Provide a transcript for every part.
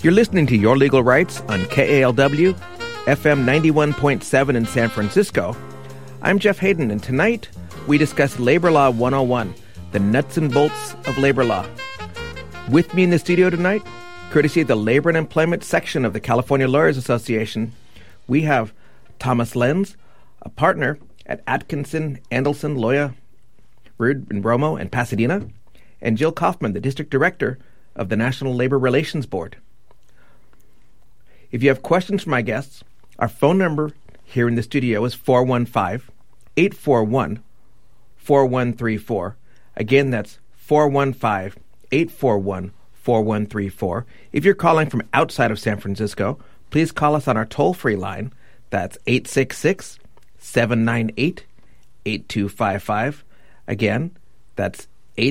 You're listening to Your Legal Rights on KALW, FM 91.7 in San Francisco. I'm Jeff Hayden, and tonight we discuss Labor Law 101, the nuts and bolts of labor law. With me in the studio tonight, courtesy of the Labor and Employment section of the California Lawyers Association, we have Thomas Lenz, a partner at Atkinson, Andelson, Loya, Ruud and Romo in Pasadena, and Jill Kaufman, the District Director of the National Labor Relations Board. If you have questions for my guests, our phone number here in the studio is 415-841-4134. Again, that's 415-841-4134. If you're calling from outside of San Francisco, please call us on our toll-free line. That's 866-798-8255. Again, that's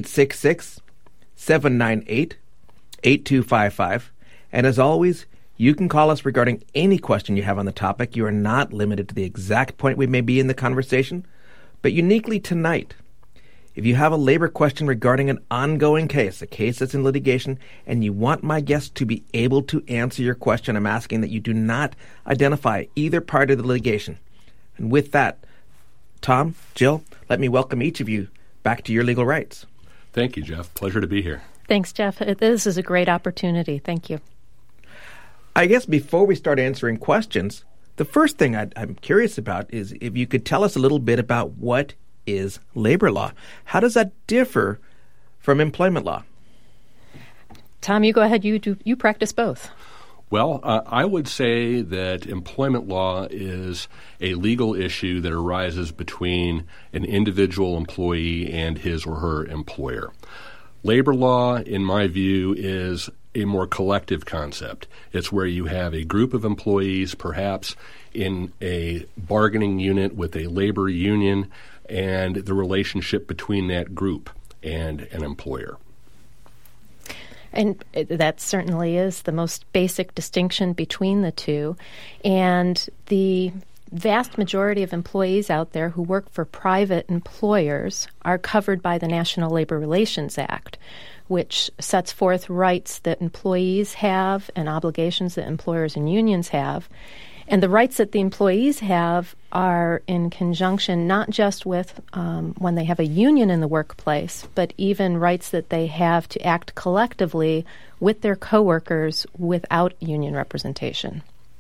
866-798-8255. And as always, you can call us regarding any question you have on the topic. You are not limited to the exact point we may be in the conversation. But uniquely tonight, if you have a labor question regarding an ongoing case, a case that's in litigation, and you want my guest to be able to answer your question, I'm asking that you do not identify either part of the litigation. And with that, Tom, Jill, let me welcome each of you back to Your Legal Rights. Thank you, Jeff. Pleasure to be here. Thanks, Jeff. This is a great opportunity. Thank you. I guess before we start answering questions, the first thing I'm curious about is if you could tell us a little bit about what is labor law. How does that differ from employment law? Tom, you go ahead. You practice both. Well, I would say that employment law is a legal issue that arises between an individual employee and his or her employer. Labor law, in my view, is a more collective concept. It's where you have a group of employees, perhaps in a bargaining unit with a labor union, and the relationship between that group and an employer. And that certainly is the most basic distinction between the two. And the vast majority of employees out there who work for private employers are covered by the National Labor Relations Act, which sets forth rights that employees have and obligations that employers and unions have. And the rights that the employees have are in conjunction not just with when they have a union in the workplace, but even rights that they have to act collectively with their coworkers without union representation.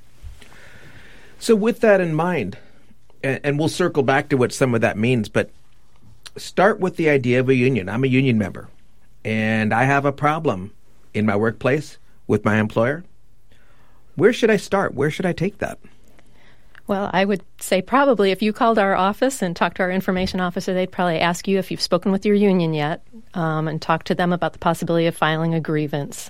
So with that in mind, and we'll circle back to what some of that means, but start with the idea of a union. I'm a union member, and I have a problem in my workplace with my employer. Where should I start? Where should I take that? Well, I would say probably if you called our office and talked to our information officer, they'd probably ask you if you've spoken with your union yet and talk to them about the possibility of filing a grievance.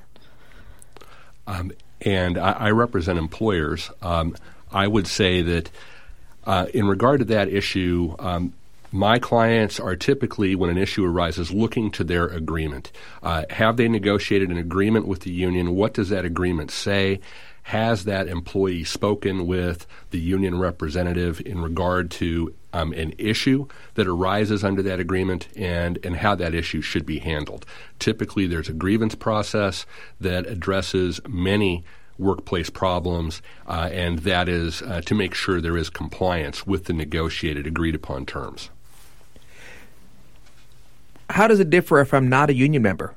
And I represent employers. I would say that in regard to that issue, my clients are typically, when an issue arises, looking to their agreement. Have they negotiated an agreement with the union? What does that agreement say? Has that employee spoken with the union representative in regard to an issue that arises under that agreement and how that issue should be handled? Typically, there's a grievance process that addresses many workplace problems, and that is to make sure there is compliance with the negotiated, agreed-upon terms. How does it differ if I'm not a union member?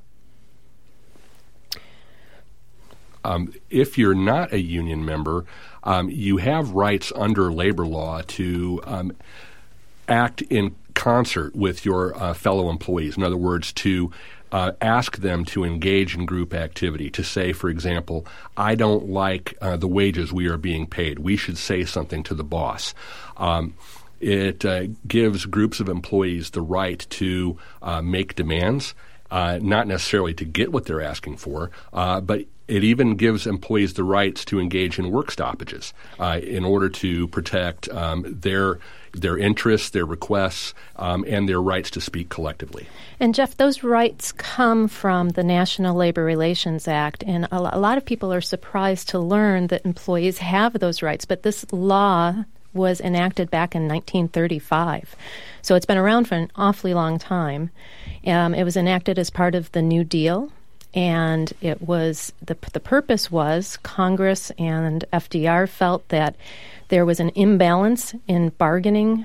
If you're not a union member, you have rights under labor law to act in concert with your fellow employees. In other words, to ask them to engage in group activity, to say, for example, I don't like the wages we are being paid. We should say something to the boss. It gives groups of employees the right to make demands, not necessarily to get what they're asking for, but it even gives employees the rights to engage in work stoppages in order to protect their interests, their requests, and their rights to speak collectively. And Jeff, those rights come from the National Labor Relations Act, and a lot of people are surprised to learn that employees have those rights, but this law was enacted back in 1935. So it's been around for an awfully long time. It was enacted as part of the New Deal, And it was the purpose was Congress and FDR felt that there was an imbalance in bargaining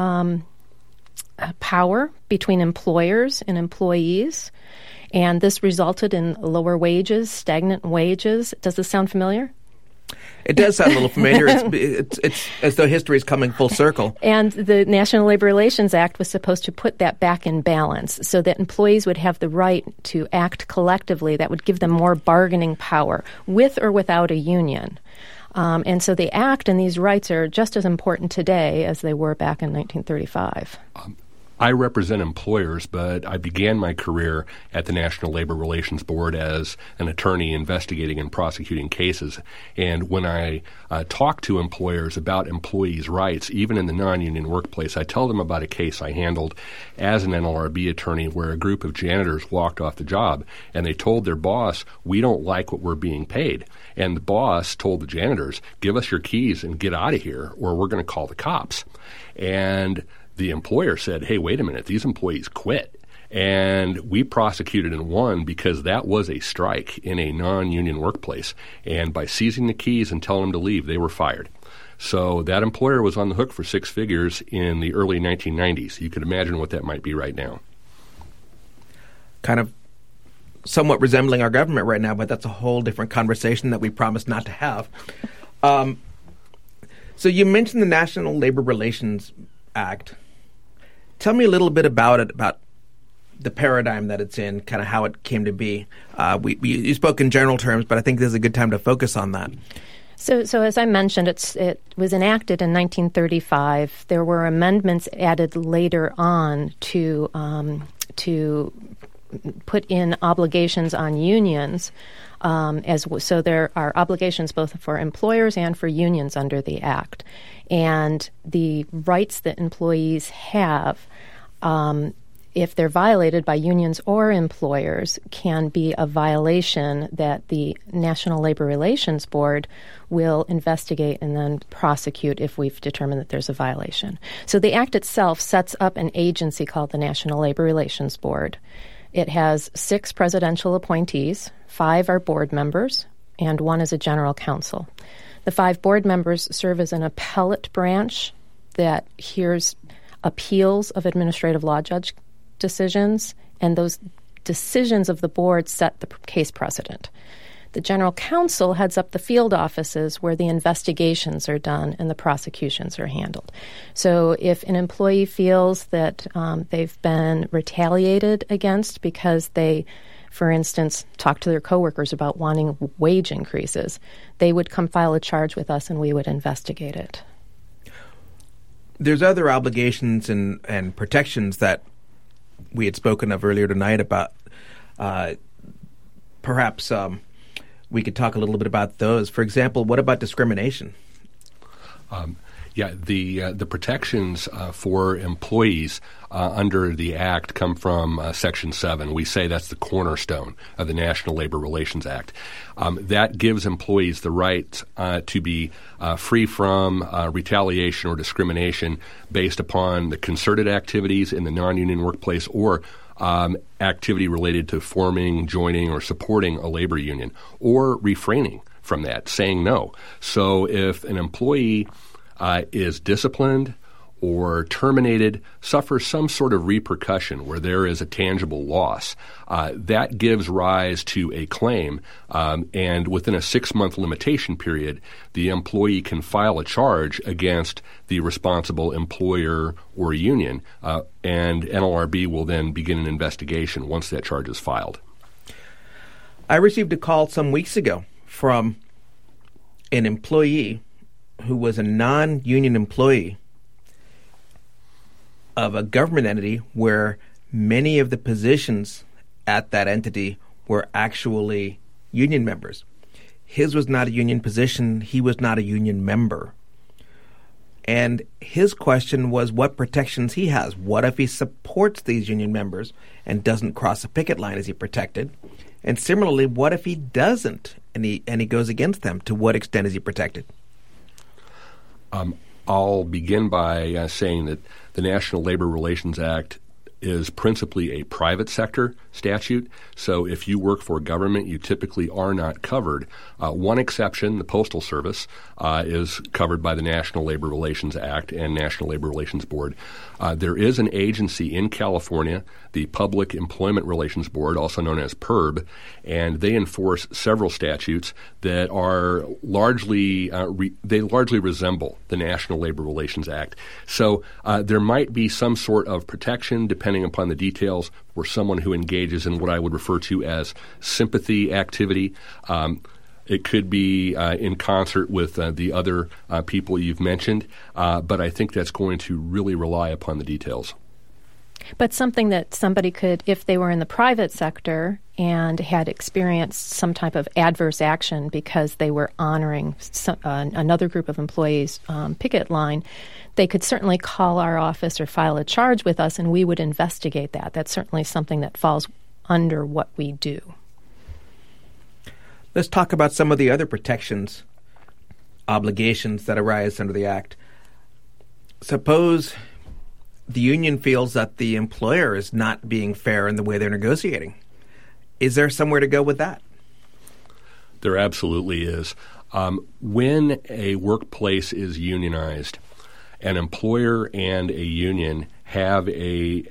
power between employers and employees, and this resulted in lower wages, stagnant wages. Does this sound familiar? It does sound a little familiar. It's as though history is coming full circle. And the National Labor Relations Act was supposed to put that back in balance so that employees would have the right to act collectively that would give them more bargaining power with or without a union. And so the Act and these rights are just as important today as they were back in 1935. I represent employers, but I began my career at the National Labor Relations Board as an attorney investigating and prosecuting cases. And when I talk to employers about employees' rights, even in the non-union workplace, I tell them about a case I handled as an NLRB attorney where a group of janitors walked off the job and they told their boss, "We don't like what we're being paid." And the boss told the janitors, "Give us your keys and get out of here or we're going to call the cops." And the employer said, "Hey, wait a minute, these employees quit." And we prosecuted and won because that was a strike in a non-union workplace. And by seizing the keys and telling them to leave, they were fired. So that employer was on the hook for six figures in the early 1990s. You could imagine what that might be right now. Kind of somewhat resembling our government right now, but that's a whole different conversation that we promised not to have. So you mentioned the National Labor Relations Act. Tell me a little bit about it, about the paradigm that it's in, kind of how it came to be. You spoke in general terms, but I think this is a good time to focus on that. So as I mentioned, it was enacted in 1935. There were amendments added later on to put in obligations on unions. So there are obligations both for employers and for unions under the Act. And the rights that employees have, if they're violated by unions or employers, can be a violation that the National Labor Relations Board will investigate and then prosecute if we've determined that there's a violation. So the Act itself sets up an agency called the National Labor Relations Board. It has 6 presidential appointees, 5 are board members, and 1 is a general counsel. The 5 board members serve as an appellate branch that hears appeals of administrative law judge decisions, and those decisions of the board set the case precedent. The general counsel heads up the field offices where the investigations are done and the prosecutions are handled. So if an employee feels that they've been retaliated against because they, for instance, talk to their coworkers about wanting wage increases, they would come file a charge with us and we would investigate it. There's other obligations and protections that we had spoken of earlier tonight about. Perhaps we could talk a little bit about those. For example, what about discrimination? The protections for employees under the Act come from Section 7. We say that's the cornerstone of the National Labor Relations Act. That gives employees the right to be free from retaliation or discrimination based upon the concerted activities in the non-union workplace or activity related to forming, joining, or supporting a labor union, or refraining from that, saying no. So if an employee is disciplined or terminated, suffers some sort of repercussion where there is a tangible loss, that gives rise to a claim, and within a 6-month limitation period, the employee can file a charge against the responsible employer or union, and NLRB will then begin an investigation once that charge is filed. I received a call some weeks ago from an employee who was a non-union employee of a government entity where many of the positions at that entity were actually union members. His was not a union position. He was not a union member. And his question was what protections he has. What if he supports these union members and doesn't cross a picket line? Is he protected? And similarly, what if he doesn't and he goes against them? To what extent is he protected? I'll begin by saying that the National Labor Relations Act is principally a private sector statute. So if you work for government, you typically are not covered. One exception, the Postal Service, is covered by the National Labor Relations Act and National Labor Relations Board. There is an agency in California, the Public Employment Relations Board, also known as PERB, and they enforce several statutes that are largely resemble the National Labor Relations Act. So there might be some sort of protection, depending upon the details, for someone who engages in what I would refer to as sympathy activity. It could be in concert with the other people you've mentioned, but I think that's going to really rely upon the details. But something that somebody could, if they were in the private sector and had experienced some type of adverse action because they were honoring another group of employees' picket line, they could certainly call our office or file a charge with us, and we would investigate that. That's certainly something that falls under what we do. Let's talk about some of the other protections, obligations that arise under the Act. Suppose the union feels that the employer is not being fair in the way they're negotiating. Is there somewhere to go with that? There absolutely is. When a workplace is unionized, an employer and a union have they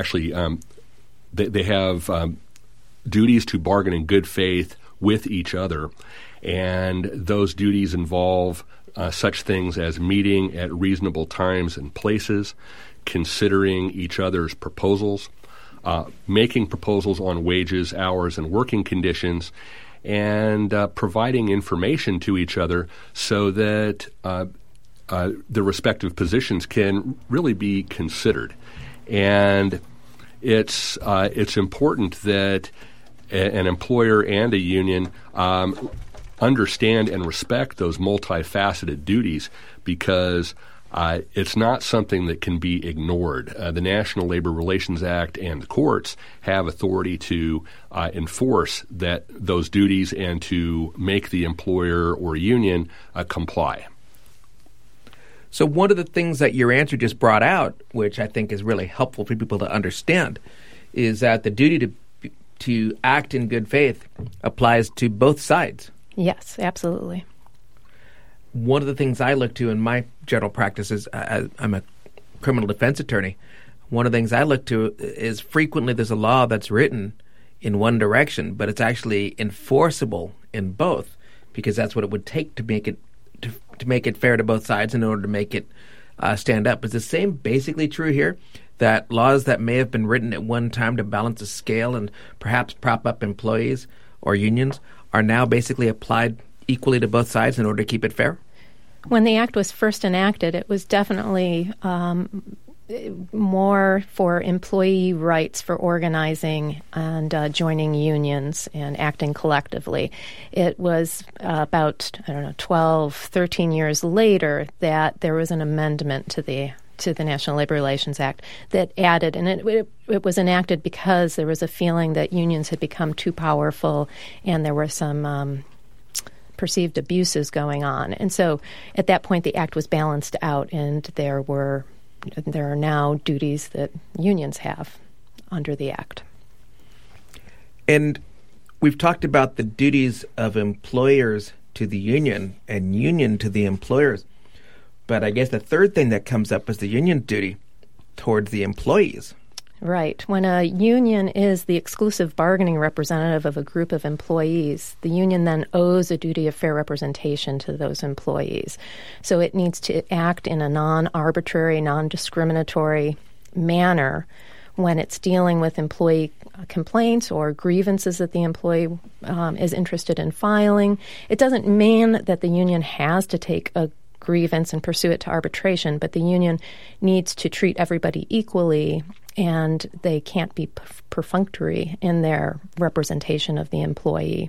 have duties to bargain in good faith with each other, and those duties involve such things as meeting at reasonable times and places, considering each other's proposals, making proposals on wages, hours, and working conditions, and providing information to each other so that the respective positions can really be considered. And it's important that an employer and a union understand and respect those multifaceted duties, because it's not something that can be ignored. The National Labor Relations Act and the courts have authority to enforce those duties and to make the employer or union comply. So one of the things that your answer just brought out, which I think is really helpful for people to understand, is that the duty to act in good faith applies to both sides. Yes, absolutely. One of the things I look to in my general practice is I'm a criminal defense attorney. One of the things I look to is frequently there's a law that's written in one direction, but it's actually enforceable in both, because that's what it would take to make it fair to both sides in order to make it stand up. Is the same basically true here? That laws that may have been written at one time to balance the scale and perhaps prop up employees or unions are now basically applied equally to both sides in order to keep it fair? When the Act was first enacted, it was definitely more for employee rights for organizing and joining unions and acting collectively. It was about, 12, 13 years later that there was an amendment to the National Labor Relations Act that added, and it was enacted because there was a feeling that unions had become too powerful and there were some perceived abuses going on. And so at that point the Act was balanced out, and there are now duties that unions have under the Act. And we've talked about the duties of employers to the union and union to the employers. But I guess the third thing that comes up is the union duty towards the employees. Right. When a union is the exclusive bargaining representative of a group of employees, the union then owes a duty of fair representation to those employees. So it needs to act in a non-arbitrary, non-discriminatory manner when it's dealing with employee complaints or grievances that the employee is interested in filing. It doesn't mean that the union has to take a grievance and pursue it to arbitration, but the union needs to treat everybody equally, and they can't be perfunctory in their representation of the employee.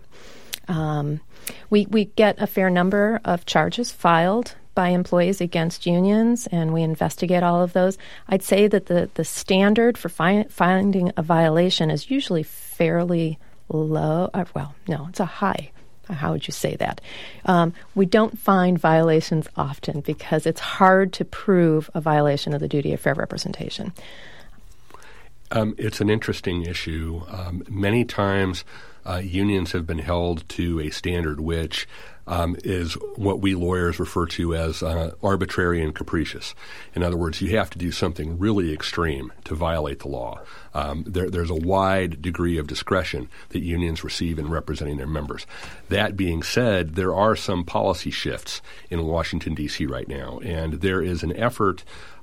We get a fair number of charges filed by employees against unions, and we investigate all of those. I'd say that the standard for finding a violation is usually fairly low. It's a high. How would you say that? We don't find violations often because it's hard to prove a violation of the duty of fair representation. It's an interesting issue. Many times unions have been held to a standard which is what we lawyers refer to as arbitrary and capricious. In other words, you have to do something really extreme to violate the law. There's a wide degree of discretion that unions receive in representing their members. That being said, there are some policy shifts in Washington, D.C. right now, and there is an effort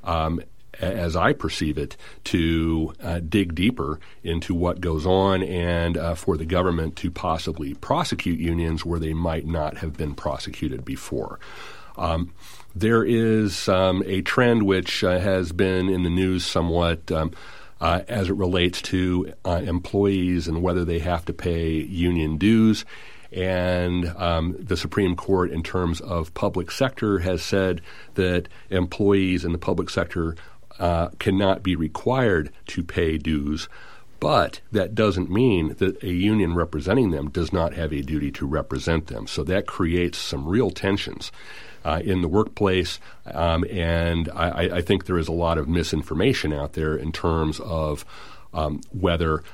as I perceive it, to dig deeper into what goes on and for the government to possibly prosecute unions where they might not have been prosecuted before. There is a trend which has been in the news somewhat as it relates to employees and whether they have to pay union dues. And the Supreme Court, in terms of public sector, has said that employees in the public sector cannot be required to pay dues, but that doesn't mean that a union representing them does not have a duty to represent them. So that creates some real tensions in the workplace, and I think there is a lot of misinformation out there in terms of whether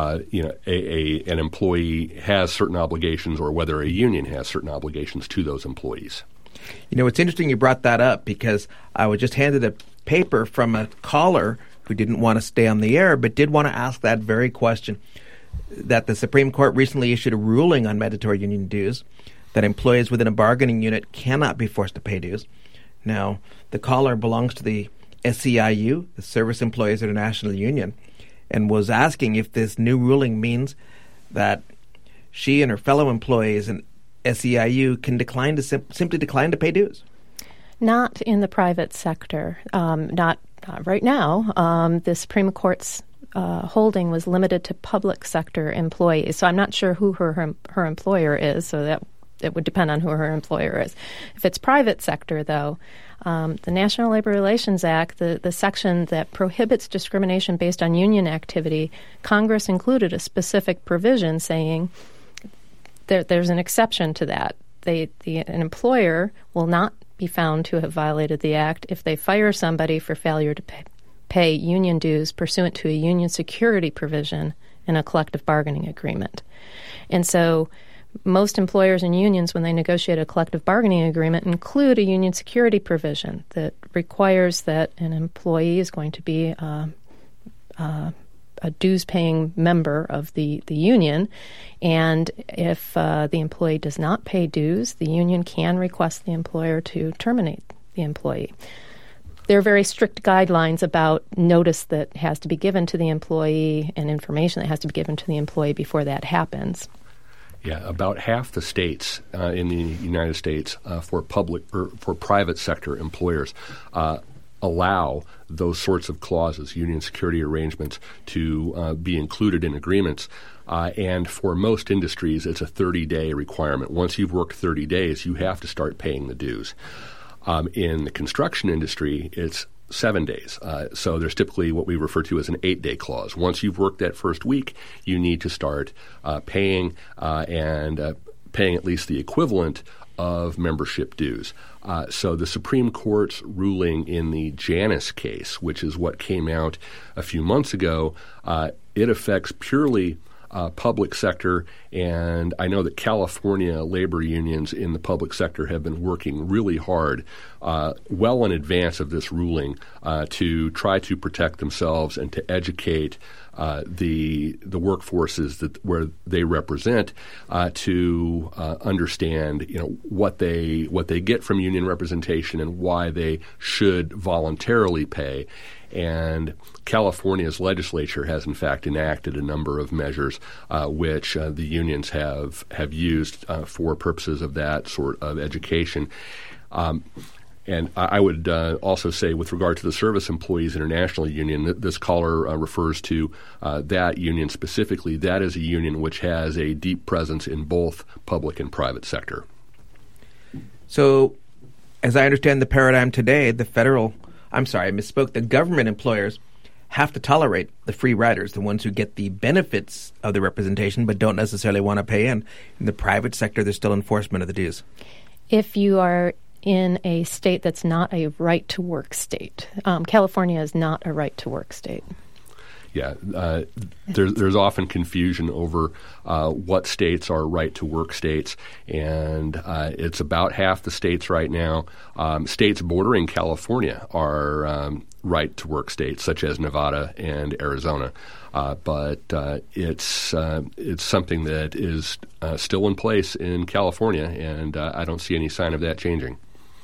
an employee has certain obligations or whether a union has certain obligations to those employees. You know, it's interesting you brought that up because I was just handed a paper from a caller who didn't want to stay on the air but did want to ask that very question, that the Supreme Court recently issued a ruling on mandatory union dues, that employees within a bargaining unit cannot be forced to pay dues. Now, the caller belongs to the SEIU, the Service Employees International Union, and was asking if this new ruling means that she and her fellow employees in SEIU can simply decline to pay dues. Not in the private sector. Not right now. The Supreme Court's holding was limited to public sector employees. So I'm not sure who her employer is, so that it would depend on who her employer is. If it's private sector, though, the National Labor Relations Act, the section that prohibits discrimination based on union activity, Congress included a specific provision saying there's an exception to that. An employer will not be found to have violated the act if they fire somebody for failure to pay union dues pursuant to a union security provision in a collective bargaining agreement. And so most employers and unions, when they negotiate a collective bargaining agreement, include a union security provision that requires that an employee is going to be a dues-paying member of the union, and if the employee does not pay dues, the union can request the employer to terminate the employee. There are very strict guidelines about notice that has to be given to the employee and information that has to be given to the employee before that happens. Yeah, about half the states in the United States for public or for private sector employers allow those sorts of clauses, union security arrangements, to be included in agreements. And for most industries, it's a 30-day requirement. Once you've worked 30 days, you have to start paying the dues. In the construction industry, it's 7 days. So there's typically what we refer to as an 8-day clause. Once you've worked that first week, you need to start paying and paying at least the equivalent of membership dues. So the Supreme Court's ruling in the Janus case, which is what came out a few months ago, it affects purely public sector, and I know that California labor unions in the public sector have been working really hard, well in advance of this ruling, to try to protect themselves and to educate the workforces where they represent to understand, what they get from union representation and why they should voluntarily pay. And California's legislature has, in fact, enacted a number of measures which the unions have used for purposes of that sort of education. And I would also say, with regard to the Service Employees International Union, this caller refers to that union specifically. That is a union which has a deep presence in both public and private sector. So, as I understand the paradigm today, the government employers have to tolerate the free riders, the ones who get the benefits of the representation but don't necessarily want to pay in. In the private sector, there's still enforcement of the dues. If you are in a state that's not a right-to-work state. California is not a right-to-work state. Yeah, there's often confusion over what states are right-to-work states, and it's about half the states right now. States bordering California are right-to-work states, such as Nevada and Arizona. But it's something that is still in place in California, and I don't see any sign of that changing.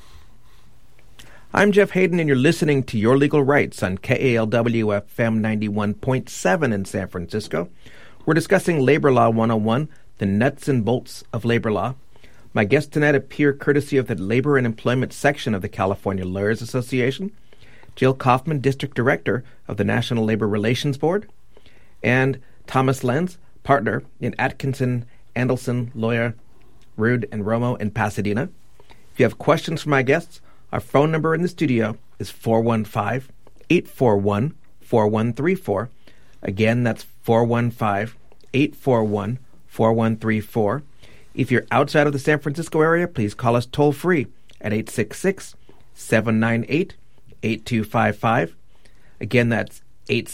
I'm Jeff Hayden, and you're listening to Your Legal Rights on KALW FM 91.7 in San Francisco. We're discussing Labor Law 101, the nuts and bolts of labor law. My guests tonight appear courtesy of the Labor and Employment section of the California Lawyers Association, Jill Kaufman, District Director of the National Labor Relations Board, and Thomas Lenz, partner in Atkinson, Andelson, Lawyer, Rude, and Romo in Pasadena. If you have questions for my guests, our phone number in the studio is 415-841-4134. Again, that's 415-841-4134. If you're outside of the San Francisco area, please call us toll-free at 866-798-8255. Again, that's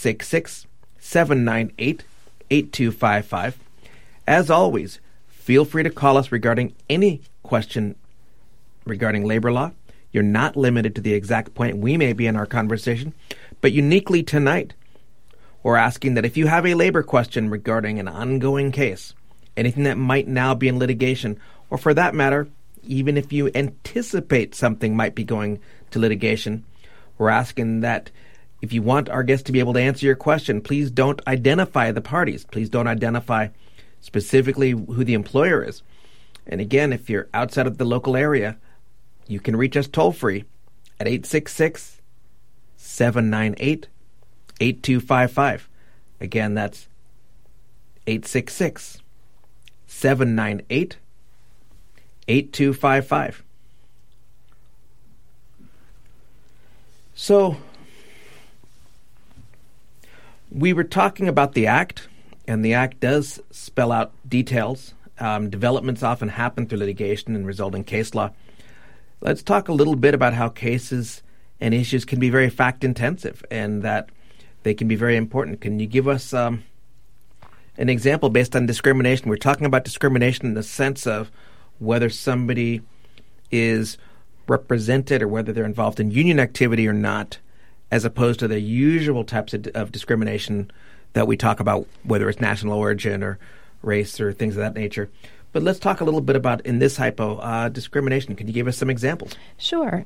866-798-8255. As always, feel free to call us regarding any question regarding labor law. You're not limited to the exact point we may be in our conversation, but uniquely tonight, we're asking that if you have a labor question regarding an ongoing case, anything that might now be in litigation, or for that matter, even if you anticipate something might be going to litigation, we're asking that if you want our guests to be able to answer your question, please don't identify the parties. Please don't identify specifically who the employer is. And again, if you're outside of the local area, you can reach us toll-free at 866-798-8255. Again, that's 866-798-8255. So, we were talking about the Act, and the Act does spell out details. Developments often happen through litigation and result in case law. Let's talk a little bit about how cases and issues can be very fact-intensive and that they can be very important. Can you give us an example based on discrimination? We're talking about discrimination in the sense of whether somebody is represented or whether they're involved in union activity or not, as opposed to the usual types of discrimination that we talk about, whether it's national origin or race or things of that nature. But let's talk a little bit about, in this hypo, discrimination. Can you give us some examples? Sure.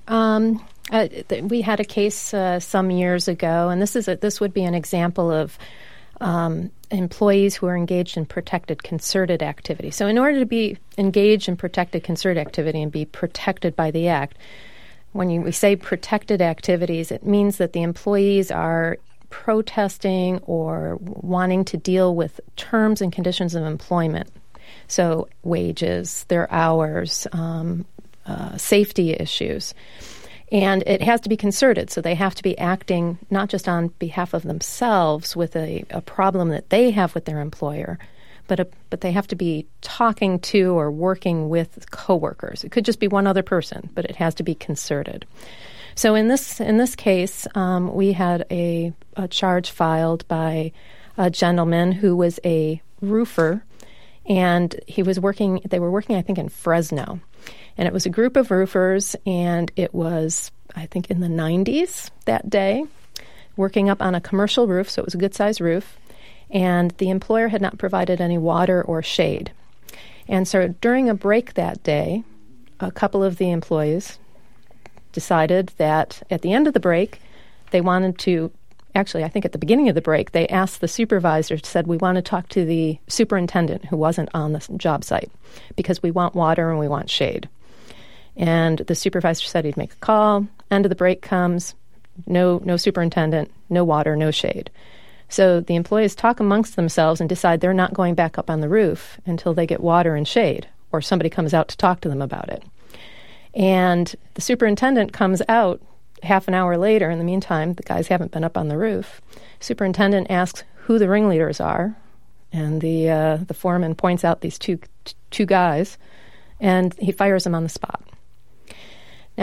We had a case some years ago, and this would be an example of employees who are engaged in protected concerted activity. So in order to be engaged in protected concerted activity and be protected by the Act, when we say protected activities, it means that the employees are protesting or wanting to deal with terms and conditions of employment. So wages, their hours, safety issues. And it has to be concerted, so they have to be acting not just on behalf of themselves with a problem that they have with their employer, but they have to be talking to or working with coworkers. It could just be one other person, but it has to be concerted. So in this case, we had a charge filed by a gentleman who was a roofer, and they were working, I think, in Fresno. And it was a group of roofers, and it was, I think, in the 90s that day, working up on a commercial roof, so it was a good-sized roof, and the employer had not provided any water or shade. And so during a break that day, a couple of the employees decided that at the end of the break, they wanted to, actually, I think at the beginning of the break, they asked the supervisor, said, we want to talk to the superintendent who wasn't on the job site because we want water and we want shade. And the supervisor said he'd make a call. End of the break comes, no superintendent, no water, no shade. So the employees talk amongst themselves and decide they're not going back up on the roof until they get water and shade, or somebody comes out to talk to them about it. And the superintendent comes out half an hour later. In the meantime, the guys haven't been up on the roof. Superintendent asks who the ringleaders are, and the foreman points out these two guys, and he fires them on the spot. Now,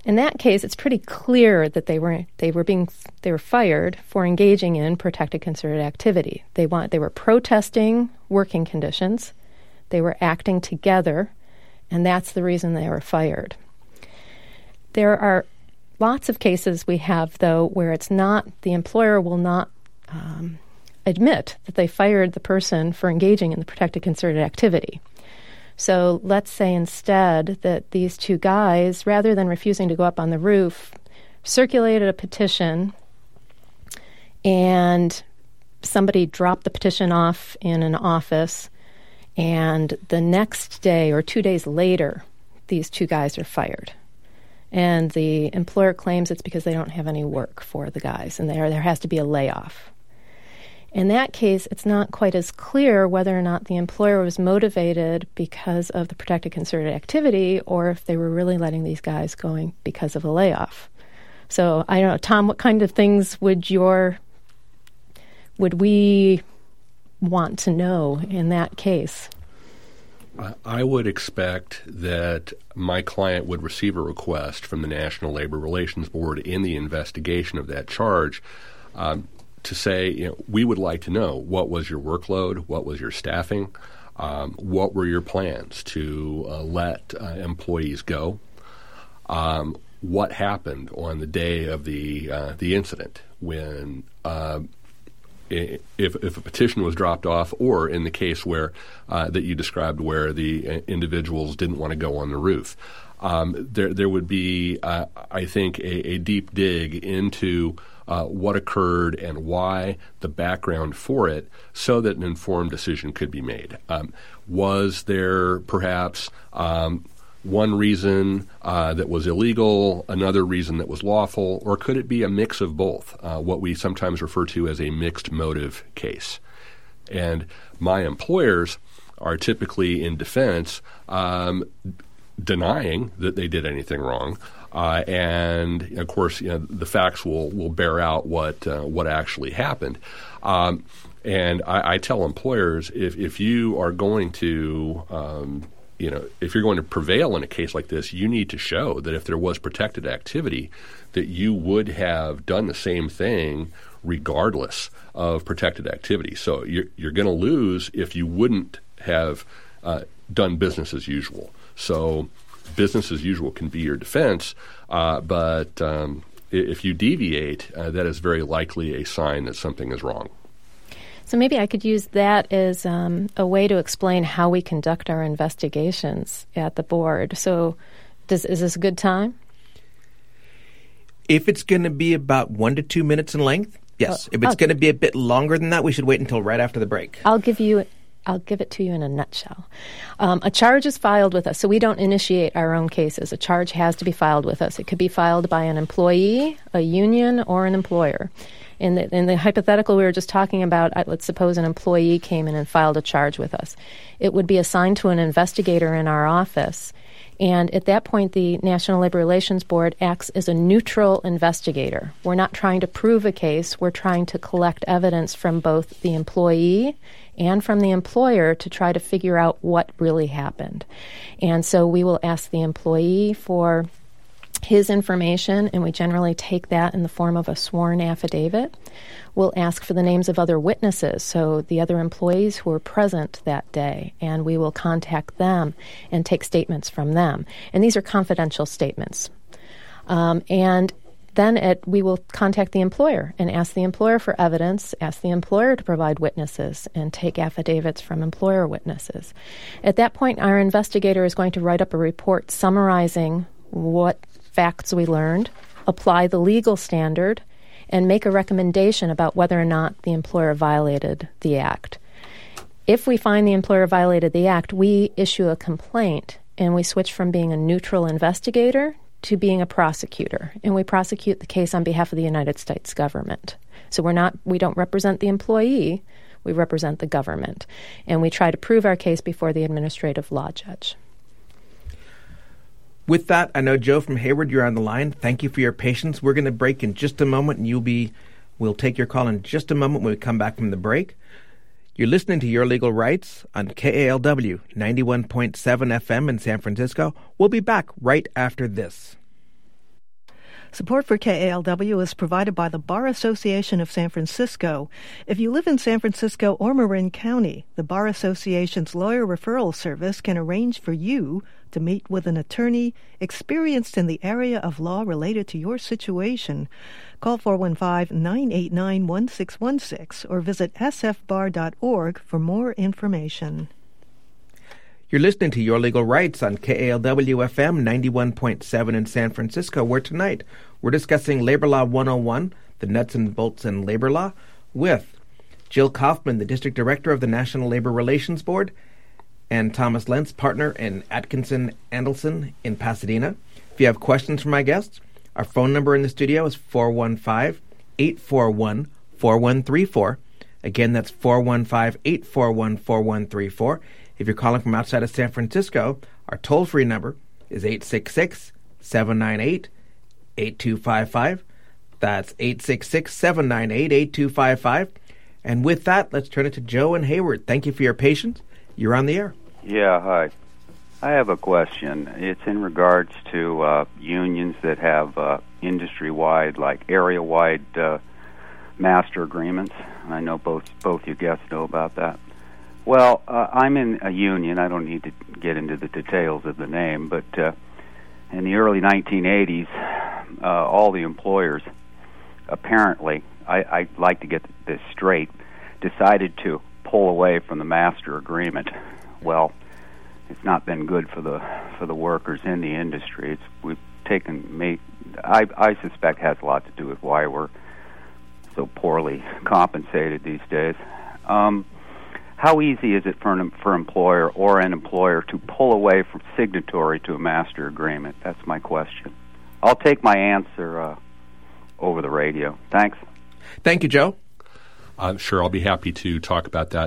In that case, it's pretty clear that they were fired for engaging in protected concerted activity. They were protesting working conditions. They were acting together, and that's the reason they were fired. There are lots of cases we have, though, where it's not, the employer will not admit that they fired the person for engaging in the protected concerted activity. So let's say instead that these two guys, rather than refusing to go up on the roof, circulated a petition and somebody dropped the petition off in an office, and the next day or 2 days later, these two guys are fired. And the employer claims it's because they don't have any work for the guys, and there has to be a layoff. In that case, it's not quite as clear whether or not the employer was motivated because of the protected concerted activity or if they were really letting these guys going because of a layoff. So I don't know, Tom, what kind of things would we want to know in that case? I would expect that my client would receive a request from the National Labor Relations Board in the investigation of that charge to say, we would like to know what was your workload, what was your staffing, what were your plans to let employees go, what happened on the day of the incident when if a petition was dropped off, or in the case where that you described where the individuals didn't want to go on the roof. There would be, I think, a deep dig into what occurred and why, the background for it, so that an informed decision could be made. Was there perhaps one reason that was illegal, another reason that was lawful, or could it be a mix of both, what we sometimes refer to as a mixed motive case? And my employers are typically in defense denying that they did anything wrong. And of course, the facts will bear out what actually happened. And I tell employers, if you are going to, if you're going to prevail in a case like this, you need to show that if there was protected activity, that you would have done the same thing regardless of protected activity. So you're going to lose if you wouldn't have done business as usual. So business as usual can be your defense, but if you deviate, that is very likely a sign that something is wrong. So maybe I could use that as a way to explain how we conduct our investigations at the board. So is this a good time? If it's going to be about 1 to 2 minutes in length, yes. If it's going to be a bit longer than that, we should wait until right after the break. I'll give it to you in a nutshell. A charge is filed with us, so we don't initiate our own cases. A charge has to be filed with us. It could be filed by an employee, a union, or an employer. In the hypothetical we were just talking about, let's suppose an employee came in and filed a charge with us. It would be assigned to an investigator in our office, and at that point the National Labor Relations Board acts as a neutral investigator. We're not trying to prove a case. We're trying to collect evidence from both the employee and from the employer to try to figure out what really happened. And so we will ask the employee for his information, and we generally take that in the form of a sworn affidavit. We'll ask for the names of other witnesses, so the other employees who were present that day, and we will contact them and take statements from them. And these are confidential statements. And then we will contact the employer and ask the employer for evidence, ask the employer to provide witnesses, and take affidavits from employer witnesses. At that point, our investigator is going to write up a report summarizing what facts we learned, apply the legal standard, and make a recommendation about whether or not the employer violated the act. If we find the employer violated the act, we issue a complaint, and we switch from being a neutral investigator to being a prosecutor, and we prosecute the case on behalf of the United States government. So we don't represent the employee, we represent the government, and we try to prove our case before the administrative law judge. With that, I know, Joe from Hayward, you're on the line. Thank you for your patience. We're going to break in just a moment, and we'll take your call in just a moment when we come back from the break. You're listening to Your Legal Rights on KALW 91.7 FM in San Francisco. We'll be back right after this. Support for KALW is provided by the Bar Association of San Francisco. If you live in San Francisco or Marin County, the Bar Association's lawyer referral service can arrange for you to meet with an attorney experienced in the area of law related to your situation. Call 415-989-1616 or visit sfbar.org for more information. You're listening to Your Legal Rights on KALW-FM 91.7 in San Francisco, where tonight we're discussing Labor Law 101, the nuts and bolts in labor law, with Jill Kaufman, the District Director of the National Labor Relations Board, and Thomas Lentz, partner in Atkinson Andelson in Pasadena. If you have questions for my guests, our phone number in the studio is 415-841-4134. Again, that's 415-841-4134. If you're calling from outside of San Francisco, our toll-free number is 866-798-8255. That's 866-798-8255. And with that, let's turn it to Joe and Hayward. Thank you for your patience. You're on the air. Yeah, hi. I have a question. It's in regards to unions that have industry-wide, like area-wide master agreements. I know both you guests know about that. Well, I'm in a union. I don't need to get into the details of the name, but in the early 1980s, all the employers, apparently, I'd like to get this straight, decided to pull away from the master agreement. Well, it's not been good for the workers in the industry. I suspect has a lot to do with why we're so poorly compensated these days. How easy is it for an employer or an employer to pull away from signatory to a master agreement? That's my question. I'll take my answer over the radio. Thanks. Thank you, Joe. Sure, I'll be happy to talk about that.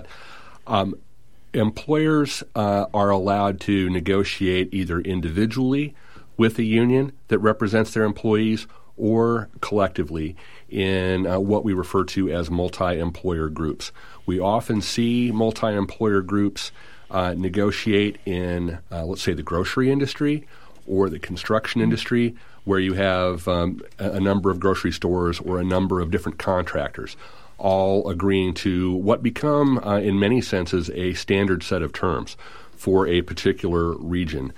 Employers are allowed to negotiate either individually with a union that represents their employees or collectively in what we refer to as multi-employer groups. We often see multi-employer groups negotiate in, let's say, the grocery industry or the construction industry, where you have a number of grocery stores or a number of different contractors all agreeing to what become, in many senses, a standard set of terms for a particular region.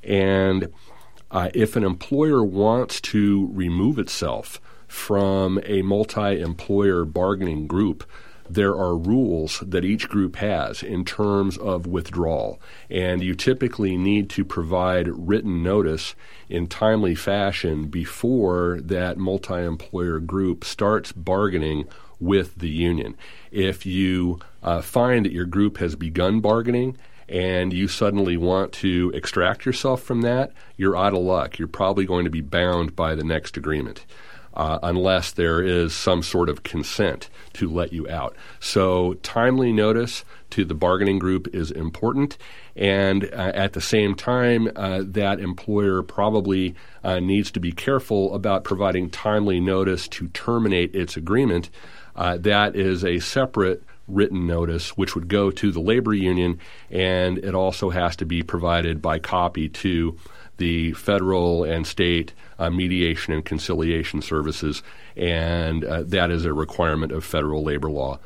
And if an employer wants to remove itself from a multi-employer bargaining group, there are rules that each group has in terms of withdrawal, and you typically need to provide written notice in timely fashion before that multi-employer group starts bargaining with the union. If you find that your group has begun bargaining and you suddenly want to extract yourself from that, you're out of luck. You're probably going to be bound by the next agreement. Unless there is some sort of consent to let you out. So timely notice to the bargaining group is important, and at the same time, that employer probably needs to be careful about providing timely notice to terminate its agreement. That is a separate written notice which would go to the labor union, and it also has to be provided by copy to the federal and state mediation and conciliation services, and that is a requirement of federal labor law.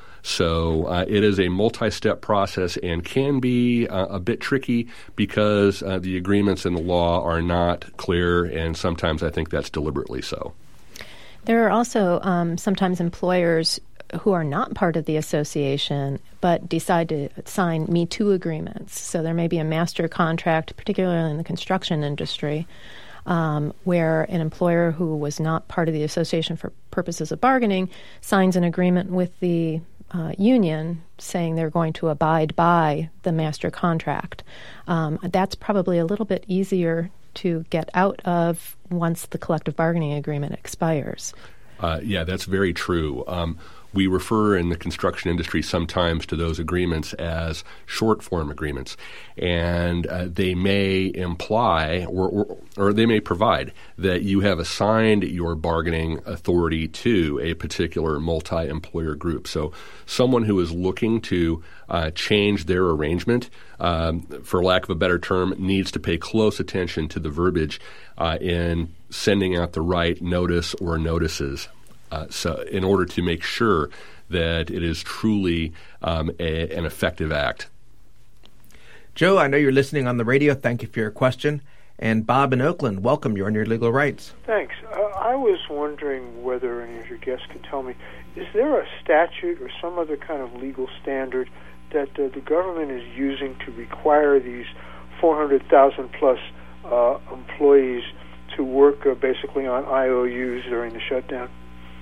So it is a multi-step process and can be a bit tricky because the agreements in the law are not clear, and sometimes I think that's deliberately so. There are also sometimes employers who are not part of the association but decide to sign Me Too agreements. So there may be a master contract, particularly in the construction industry, where an employer who was not part of the association for purposes of bargaining signs an agreement with the union saying they're going to abide by the master contract. That's probably a little bit easier to get out of once the collective bargaining agreement expires. Yeah, that's very true. We refer in the construction industry sometimes to those agreements as short-form agreements, and they may imply or they may provide that you have assigned your bargaining authority to a particular multi-employer group. So someone who is looking to change their arrangement, for lack of a better term, needs to pay close attention to the verbiage in sending out the right notice or notices. So in order to make sure that it is truly an effective act. Joe, I know you're listening on the radio. Thank you for your question. And Bob in Oakland, welcome. You're on Your Legal Rights. Thanks. I was wondering whether any of your guests could tell me, is there a statute or some other kind of legal standard that the government is using to require these 400,000 plus employees to work basically on IOUs during the shutdown?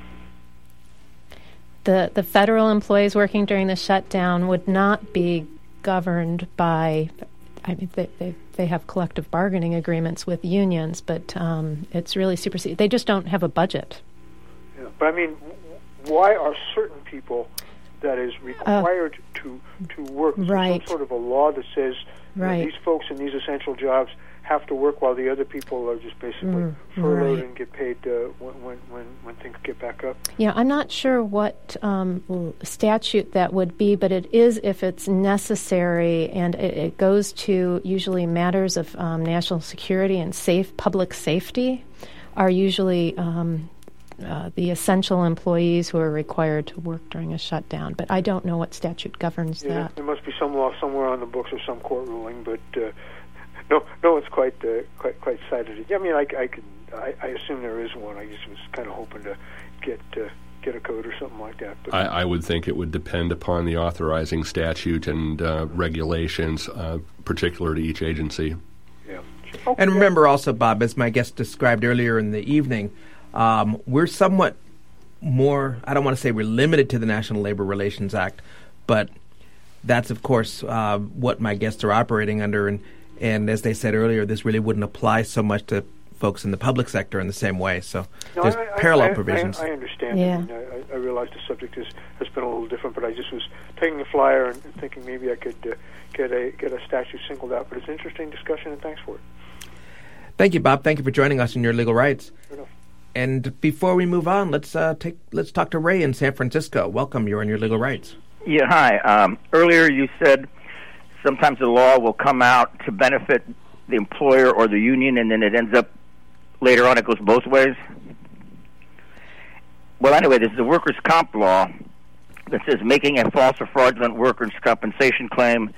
The federal employees working during the shutdown would not be governed by, I mean, they have collective bargaining agreements with unions, but it's really superseded. They just don't have a budget. Yeah, but I mean, why are certain people that is required to work? Right. Some sort of a law that says right. These folks in these essential jobs have to work while the other people are just basically furloughed and get paid when things get back up? Yeah, I'm not sure what statute that would be, but it is if it's necessary, and it goes to usually matters of national security and public safety are usually the essential employees who are required to work during a shutdown. But I don't know what statute governs that. There must be some law somewhere on the books or some court ruling, but no one's quite cited it. I mean, I assume there is one. I just was kind of hoping to get a code or something like that. But I would think it would depend upon the authorizing statute and regulations, particular to each agency. Yeah. Okay. And remember also, Bob, as my guest described earlier in the evening, we're somewhat more, I don't want to say we're limited to the National Labor Relations Act, but that's, of course, what my guests are operating under. And as they said earlier, this really wouldn't apply so much to folks in the public sector in the same way. So there's parallel provisions. I understand. Yeah. I realize the subject has been a little different, but I just was taking a flyer and thinking maybe I could get a statute singled out. But it's an interesting discussion, and thanks for it. Thank you, Bob. Thank you for joining us in Your Legal Rights. Fair enough. And before we move on, let's talk to Ray in San Francisco. Welcome. You're on Your Legal Rights. Yeah, hi. Earlier you said sometimes the law will come out to benefit the employer or the union, and then it ends up later on it goes both ways. Well, anyway, this is the workers' comp law that says making a false or fraudulent workers' compensation claim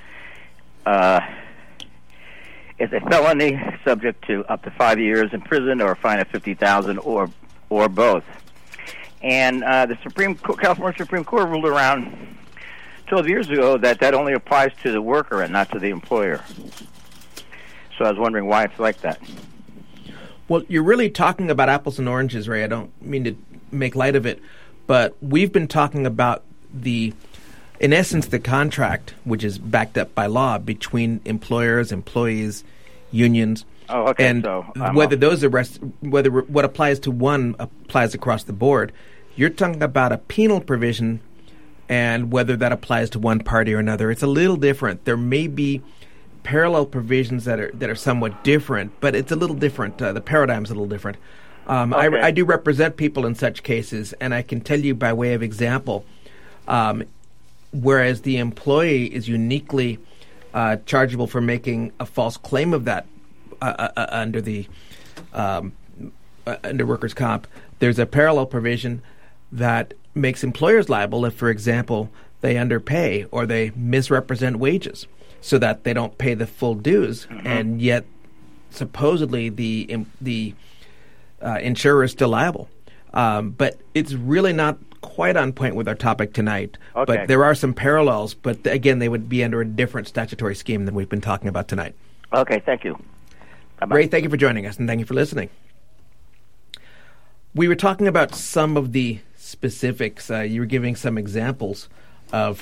is a felony subject to up to 5 years in prison or a fine of $50,000 or both. And the California Supreme Court ruled around 12 years ago that only applies to the worker and not to the employer. So I was wondering why it's like that. Well, you're really talking about apples and oranges, Ray. I don't mean to make light of it, but we've been talking about in essence, the contract, which is backed up by law between employers, employees, unions, and whether whether what applies to one applies across the board. You're talking about a penal provision, and whether that applies to one party or another. It's a little different. There may be parallel provisions that are somewhat different, but it's a little different. The paradigm's a little different. I do represent people in such cases, and I can tell you by way of example, whereas the employee is uniquely chargeable for making a false claim of that under workers' comp, there's a parallel provision that makes employers liable if, for example, they underpay or they misrepresent wages so that they don't pay the full dues, and yet supposedly the insurer is still liable. But it's really not quite on point with our topic tonight. Okay. But there are some parallels, but again, they would be under a different statutory scheme than we've been talking about tonight. Okay, thank you. Bye-bye. Ray, thank you for joining us, and thank you for listening. We were talking about some of the specifics. You were giving some examples of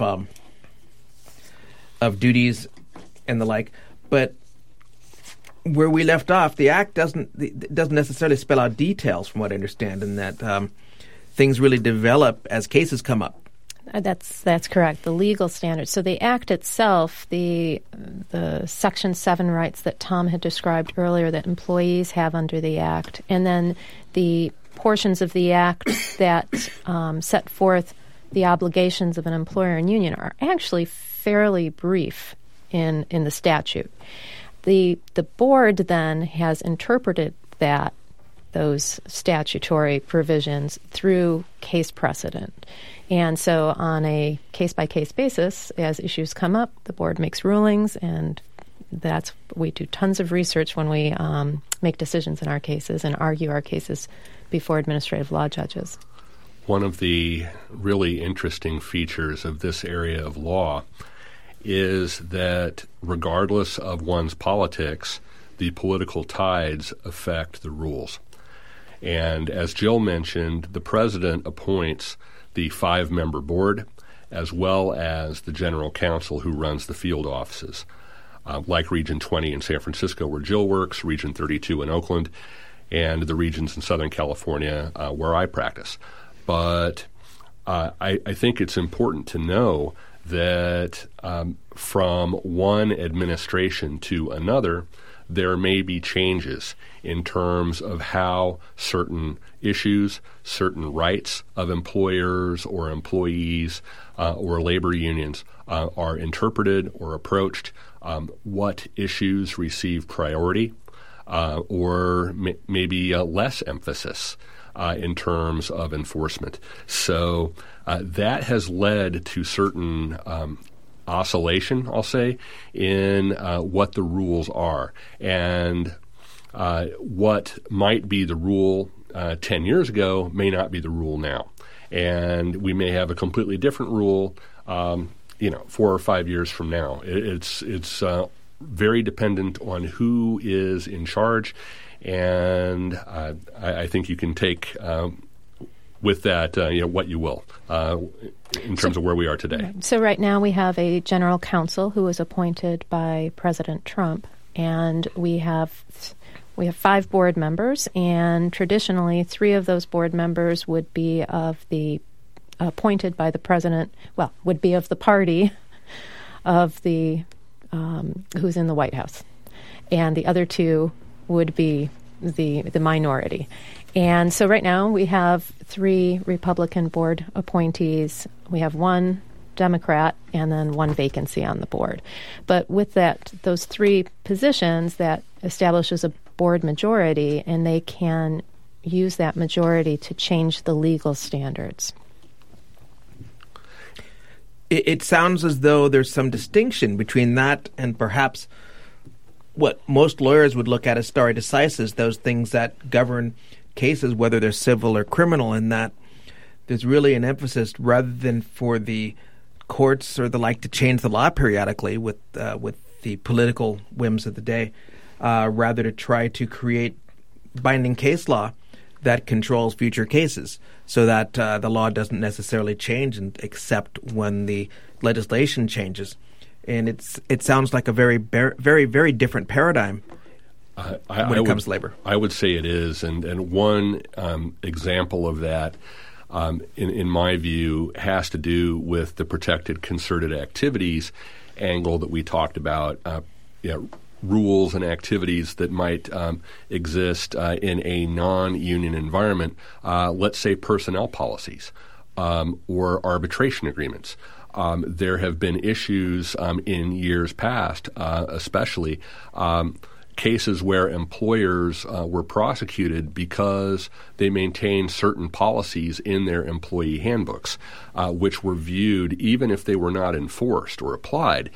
duties and the like, but where we left off, the Act doesn't necessarily spell out details, from what I understand, and that things really develop as cases come up. That's correct. The legal standards. So the Act itself, the Section 7 rights that Tom had described earlier that employees have under the Act, and then the portions of the Act that set forth the obligations of an employer and union are actually fairly brief in the statute. The board then has interpreted those statutory provisions through case precedent. And so on a case-by-case basis, as issues come up, the board makes rulings, and we do tons of research when we make decisions in our cases and argue our cases before administrative law judges. One of the really interesting features of this area of law is that regardless of one's politics, the political tides affect the rules. And as Jill mentioned, the president appoints the 5-member board as well as the general counsel who runs the field offices, like Region 20 in San Francisco where Jill works, Region 32 in Oakland, and the regions in Southern California where I practice. But I think it's important to know that from one administration to another, there may be changes in terms of how certain issues, certain rights of employers or employees or labor unions are interpreted or approached, what issues receive priority or maybe less emphasis in terms of enforcement. So that has led to certain oscillation, I'll say, in what the rules are. And what might be the rule 10 years ago may not be the rule now. And we may have a completely different rule 4 or 5 years from now. It's very dependent on who is in charge. And I think you can take with that, what you will in terms of where we are today. So right now we have a general counsel who was appointed by President Trump, and we have 5 board members, and traditionally 3 of those board members would be appointed by the president. Well, would be of the party of the who's in the White House, and the other 2 would be the minority. And so right now we have 3 Republican board appointees. We have 1 Democrat and then 1 vacancy on the board. But with those 3 positions, that establishes a board majority, and they can use that majority to change the legal standards. It sounds as though there's some distinction between that and perhaps what most lawyers would look at as stare decisis, those things that govern cases, whether they're civil or criminal, in that there's really an emphasis rather than for the courts or the like to change the law periodically with the political whims of the day, rather to try to create binding case law that controls future cases so that the law doesn't necessarily change except when the legislation changes. And it sounds like a very, very, very different paradigm when it comes to labor. I would say it is. And one example of that, in my view, has to do with the protected concerted activities angle that we talked about, rules and activities that might exist in a non-union environment, let's say personnel policies or arbitration agreements. There have been issues in years past, especially cases where employers were prosecuted because they maintained certain policies in their employee handbooks, which were viewed, even if they were not enforced or applied,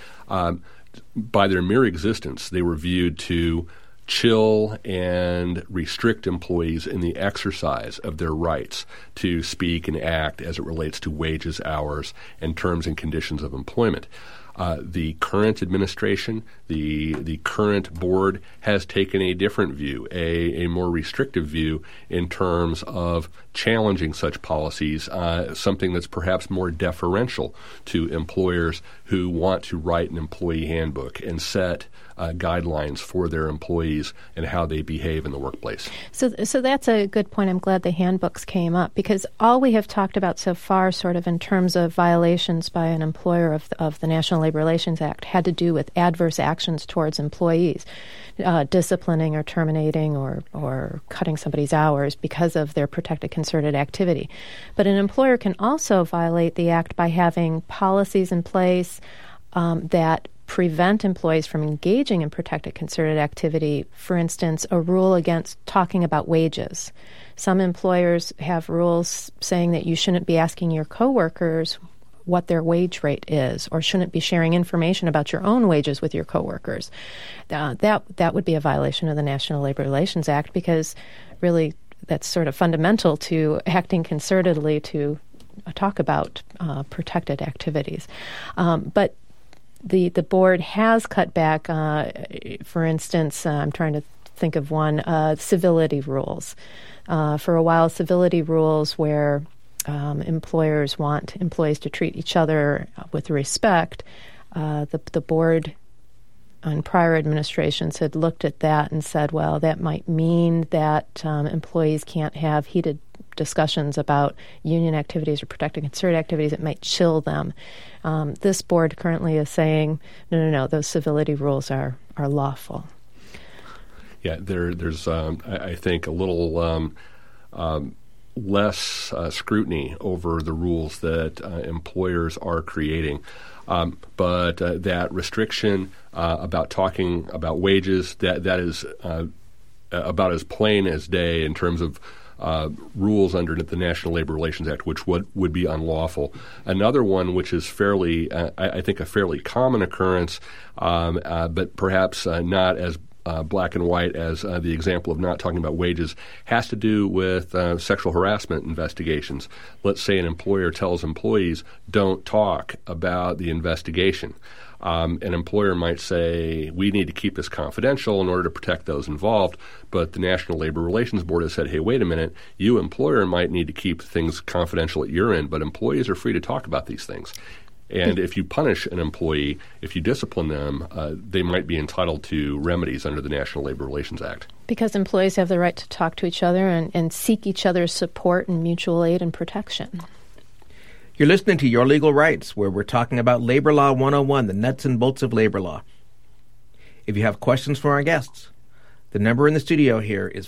by their mere existence, they were viewed to chill and restrict employees in the exercise of their rights to speak and act as it relates to wages, hours, and terms and conditions of employment. The current administration, the current board, has taken a different view, a more restrictive view in terms of challenging such policies, something that's perhaps more deferential to employers who want to write an employee handbook and set guidelines for their employees and how they behave in the workplace. So that's a good point. I'm glad the handbooks came up, because all we have talked about so far, sort of in terms of violations by an employer of the National Labor Relations Act, had to do with adverse actions towards employees, disciplining or terminating or cutting somebody's hours because of their protected concerted activity. But an employer can also violate the act by having policies in place that prevent employees from engaging in protected concerted activity, for instance, a rule against talking about wages. Some employers have rules saying that you shouldn't be asking your coworkers what their wage rate is, or shouldn't be sharing information about your own wages with your coworkers. That would be a violation of the National Labor Relations Act, because really that's sort of fundamental to acting concertedly to talk about protected activities. But the board has cut back, for instance, I'm trying to think of one, civility rules. For a while, civility rules where employers want employees to treat each other with respect. The board on prior administrations had looked at that and said, well, that might mean that employees can't have heated discussions about union activities or protected concerted activities. It might chill them. This board currently is saying, no, those civility rules are lawful. Yeah, there's I think a little less scrutiny over the rules that employers are creating. But that restriction about talking about wages, that is about as plain as day in terms of rules under the National Labor Relations Act, which would be unlawful. Another one, which is fairly, I think, a fairly common occurrence, but perhaps not as black and white as the example of not talking about wages, has to do with sexual harassment investigations. Let's say an employer tells employees, don't talk about the investigation. An employer might say, we need to keep this confidential in order to protect those involved, but the National Labor Relations Board has said, hey, wait a minute, you employer might need to keep things confidential at your end, but employees are free to talk about these things. And if you punish an employee, if you discipline them, they might be entitled to remedies under the National Labor Relations Act. Because employees have the right to talk to each other and seek each other's support and mutual aid and protection. You're listening to Your Legal Rights, where we're talking about Labor Law 101, the nuts and bolts of labor law. If you have questions for our guests, the number in the studio here is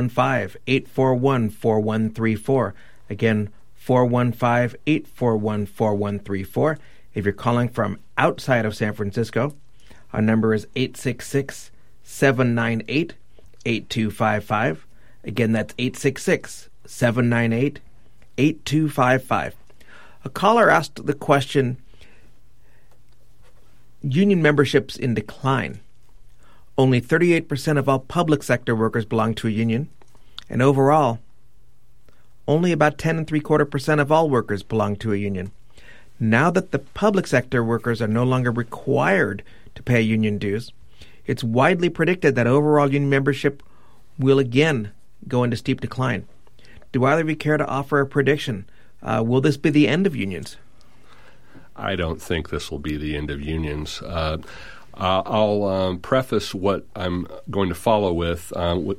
415-841-4134. Again, 415-841-4134. If you're calling from outside of San Francisco, our number is 866-798-8255. Again, that's 866-798-8255. A caller asked the question, union membership's in decline. Only 38% of all public sector workers belong to a union, and overall, only about 10.75% of all workers belong to a union. Now that the public sector workers are no longer required to pay union dues, it's widely predicted that overall union membership will again go into steep decline. Do either of you care to offer a prediction? Will this be the end of unions? I don't think this will be the end of unions. I'll preface what I'm going to follow with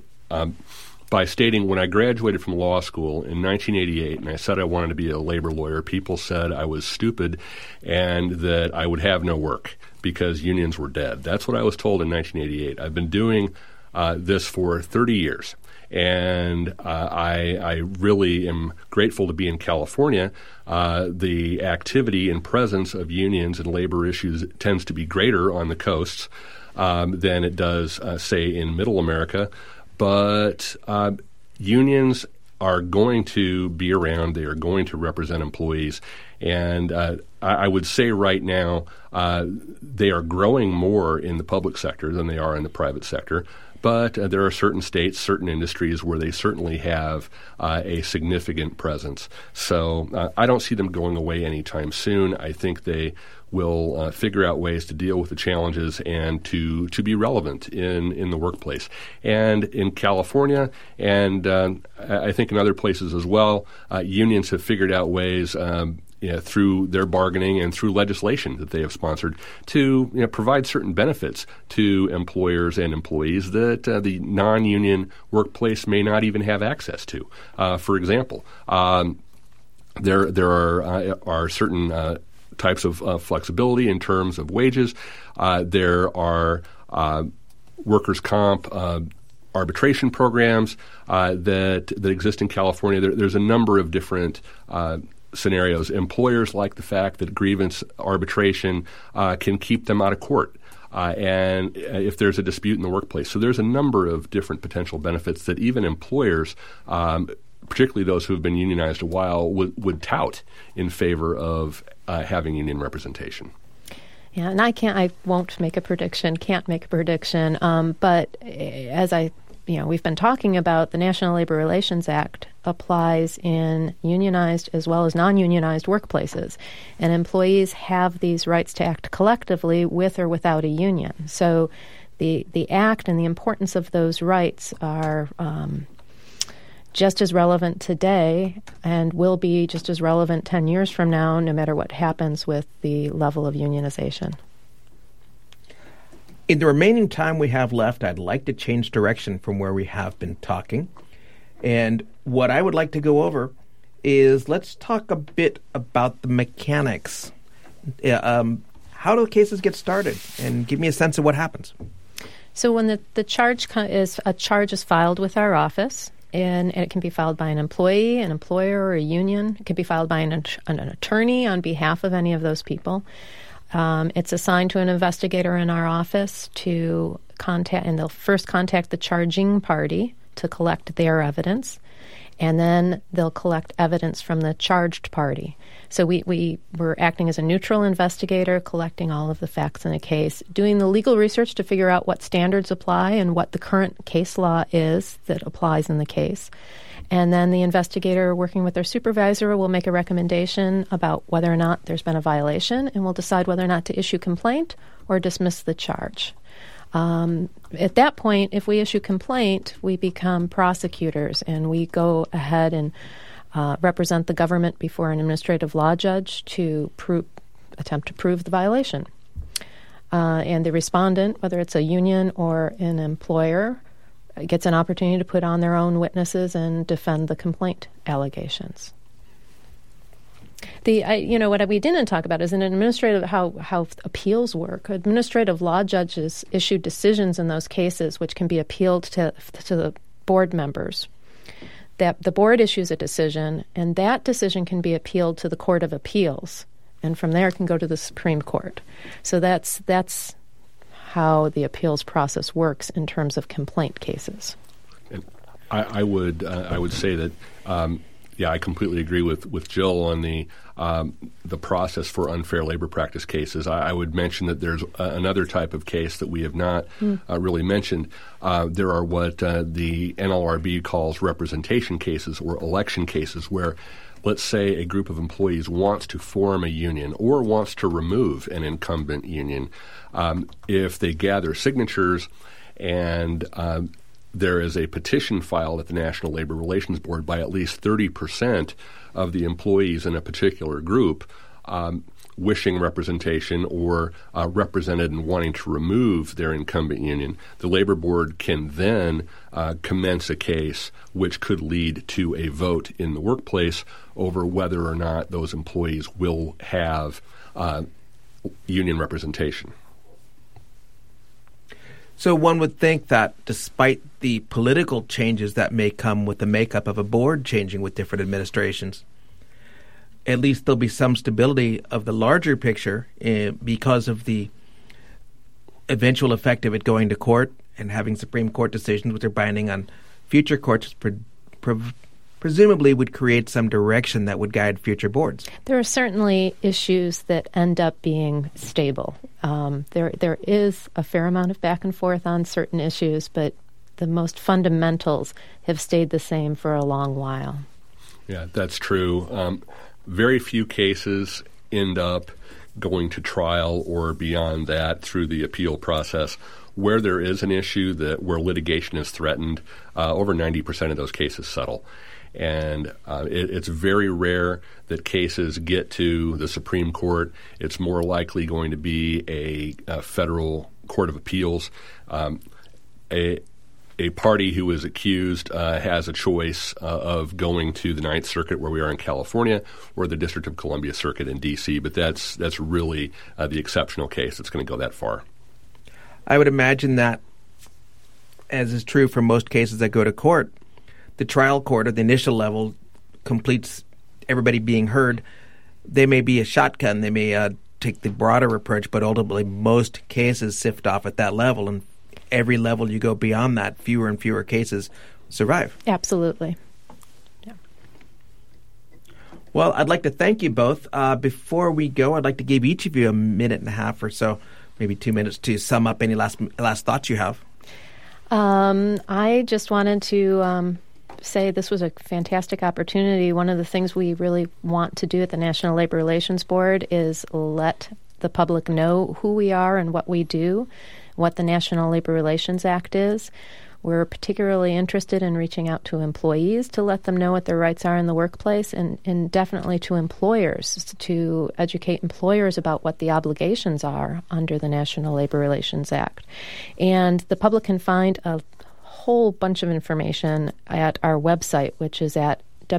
by stating when I graduated from law school in 1988 and I said I wanted to be a labor lawyer, people said I was stupid and that I would have no work because unions were dead. That's what I was told in 1988. I've been doing this for 30 years. And I really am grateful to be in California. The activity and presence of unions and labor issues tends to be greater on the coasts than it does, say, in Middle America. But unions are going to be around. They are going to represent employees. And I would say right now they are growing more in the public sector than they are in the private sector. But there are certain states, certain industries where they certainly have a significant presence. So I don't see them going away anytime soon. I think they will figure out ways to deal with the challenges and to be relevant in the workplace. And in California, and I think in other places as well, unions have figured out ways through their bargaining and through legislation that they have sponsored to provide certain benefits to employers and employees that the non-union workplace may not even have access to. For example, there are certain types of flexibility in terms of wages. There are workers' comp arbitration programs that exist in California. There's a number of different scenarios. Employers like the fact that grievance arbitration can keep them out of court. And if there's a dispute in the workplace. So there's a number of different potential benefits that even employers, particularly those who have been unionized a while, would tout in favor of having union representation. Yeah, and I won't make a prediction, can't make a prediction, but as we've been talking about, the National Labor Relations Act applies in unionized as well as non-unionized workplaces, and employees have these rights to act collectively with or without a union. So the act and the importance of those rights are just as relevant today and will be just as relevant 10 years from now, no matter what happens with the level of unionization. In the remaining time we have left, I'd like to change direction from where we have been talking. And what I would like to go over is let's talk a bit about the mechanics. How do cases get started? And give me a sense of what happens. So when the charge is filed with our office, and it can be filed by an employee, an employer, or a union. It can be filed by an attorney on behalf of any of those people. It's assigned to an investigator in our office to contact, and they'll first contact the charging party to collect their evidence, and then they'll collect evidence from the charged party. So we're acting as a neutral investigator, collecting all of the facts in a case, doing the legal research to figure out what standards apply and what the current case law is that applies in the case. And then the investigator, working with their supervisor, will make a recommendation about whether or not there's been a violation, and will decide whether or not to issue complaint or dismiss the charge. At that point, if we issue complaint, we become prosecutors, and we go ahead and represent the government before an administrative law judge to attempt to prove the violation. And the respondent, whether it's a union or an employer, gets an opportunity to put on their own witnesses and defend the complaint allegations. What we didn't talk about is how appeals work. Administrative law judges issue decisions in those cases, which can be appealed to the board members. That the board issues a decision, and that decision can be appealed to the Court of Appeals, and from there it can go to the Supreme Court. So that's how the appeals process works in terms of complaint cases. And I would say that I completely agree with Jill on the process for unfair labor practice cases. I would mention that there's another type of case that we have not really mentioned. There are what the NLRB calls representation cases or election cases, where let's say a group of employees wants to form a union or wants to remove an incumbent union. If they gather signatures and there is a petition filed at the National Labor Relations Board by at least 30% of the employees in a particular group wishing representation or represented and wanting to remove their incumbent union, the Labor Board can then commence a case which could lead to a vote in the workplace over whether or not those employees will have union representation. So one would think that despite the political changes that may come with the makeup of a board changing with different administrations, at least there'll be some stability of the larger picture because of the eventual effect of it going to court and having Supreme Court decisions which are binding on future courts presumably would create some direction that would guide future boards. There are certainly issues that end up being stable. There is a fair amount of back and forth on certain issues, but the most fundamentals have stayed the same for a long while. Yeah, that's true. Very few cases end up going to trial or beyond that through the appeal process. Where there is an issue where litigation is threatened, over 90% of those cases settle. And it's very rare that cases get to the Supreme Court. It's more likely going to be a federal court of appeals. A party who is accused has a choice of going to the Ninth Circuit, where we are in California, or the District of Columbia Circuit in D.C., but that's really the exceptional case that's going to go that far. I would imagine that, as is true for most cases that go to court, the trial court at the initial level completes everybody being heard, they may be a shotgun. They may take the broader approach, but ultimately most cases sift off at that level. And every level you go beyond that, fewer and fewer cases survive. Absolutely. Yeah. Well, I'd like to thank you both. Before we go, I'd like to give each of you a minute and a half or so, maybe 2 minutes, to sum up any last thoughts you have. I just wanted to say this was a fantastic opportunity. One of the things we really want to do at the National Labor Relations Board is let the public know who we are and what we do, what the National Labor Relations Act is. We're particularly interested in reaching out to employees to let them know what their rights are in the workplace, and definitely to employers to educate employers about what the obligations are under the National Labor Relations Act. And the public can find a whole bunch of information at our website, which is at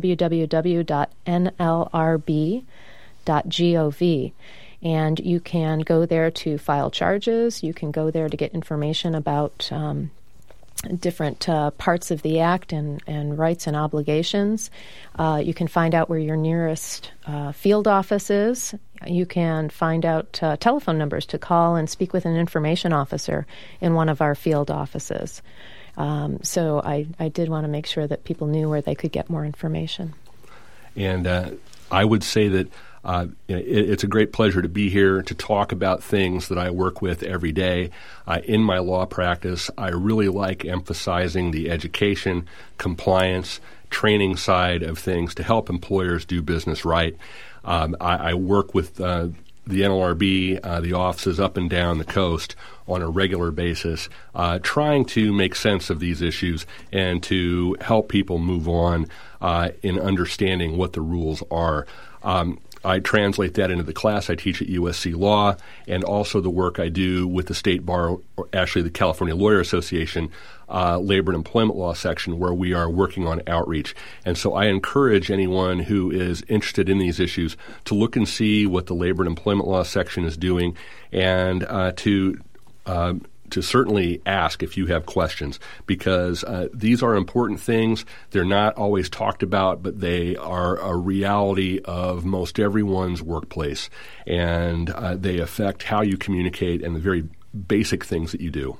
www.nlrb.gov. And you can go there to file charges. You can go there to get information about different parts of the Act and rights and obligations. You can find out where your nearest field office is. You can find out telephone numbers to call and speak with an information officer in one of our field offices. So I did want to make sure that people knew where they could get more information. And I would say that it's a great pleasure to be here to talk about things that I work with every day. In my law practice, I really like emphasizing the education, compliance, training side of things to help employers do business right. I work with the NLRB, the offices up and down the coast on a regular basis, trying to make sense of these issues and to help people move on in understanding what the rules are. I translate that into the class I teach at USC Law, and also the work I do with the State Bar, or actually the California Lawyer Association, Labor and Employment Law section, where we are working on outreach. And so I encourage anyone who is interested in these issues to look and see what the Labor and Employment Law section is doing, and to certainly ask if you have questions, because these are important things. They're not always talked about, but they are a reality of most everyone's workplace, and they affect how you communicate and the very basic things that you do.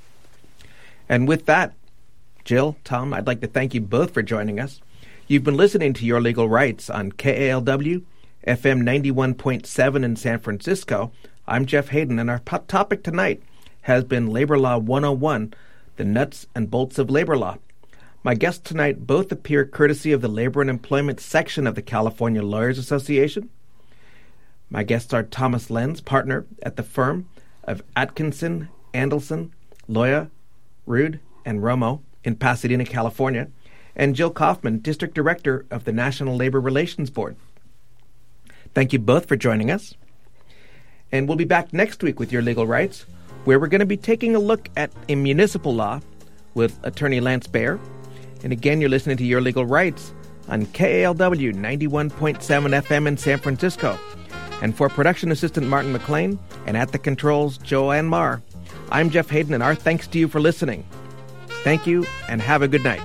And with that, Jill, Tom, I'd like to thank you both for joining us. You've been listening to Your Legal Rights on KALW, FM 91.7 in San Francisco. I'm Jeff Hayden, and our topic tonight has been Labor Law 101, the nuts and bolts of labor law. My guests tonight both appear courtesy of the Labor and Employment section of the California Lawyers Association. My guests are Thomas Lenz, partner at the firm of Atkinson, Andelson, Loya, Rude, and Romo in Pasadena, California, and Jill Kaufman, District Director of the National Labor Relations Board. Thank you both for joining us. And we'll be back next week with Your Legal Rights, where we're going to be taking a look at municipal law with attorney Lance Baer. And again, you're listening to Your Legal Rights on KALW 91.7 FM in San Francisco. And for production assistant Martin McLean and at the controls Joanne Marr, I'm Jeff Hayden, and our thanks to you for listening. Thank you, and have a good night.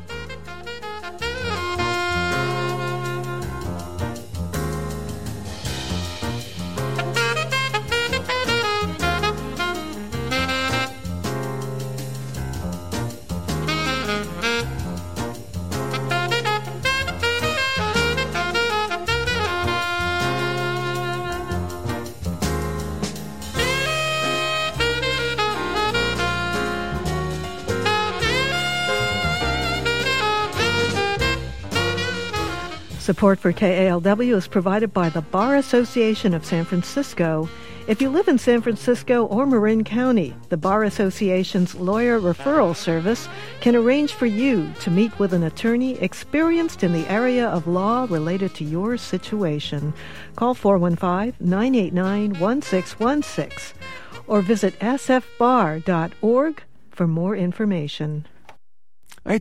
Support for KALW is provided by the Bar Association of San Francisco. If you live in San Francisco or Marin County, the Bar Association's Lawyer Referral Service can arrange for you to meet with an attorney experienced in the area of law related to your situation. Call 415-989-1616 or visit sfbar.org for more information.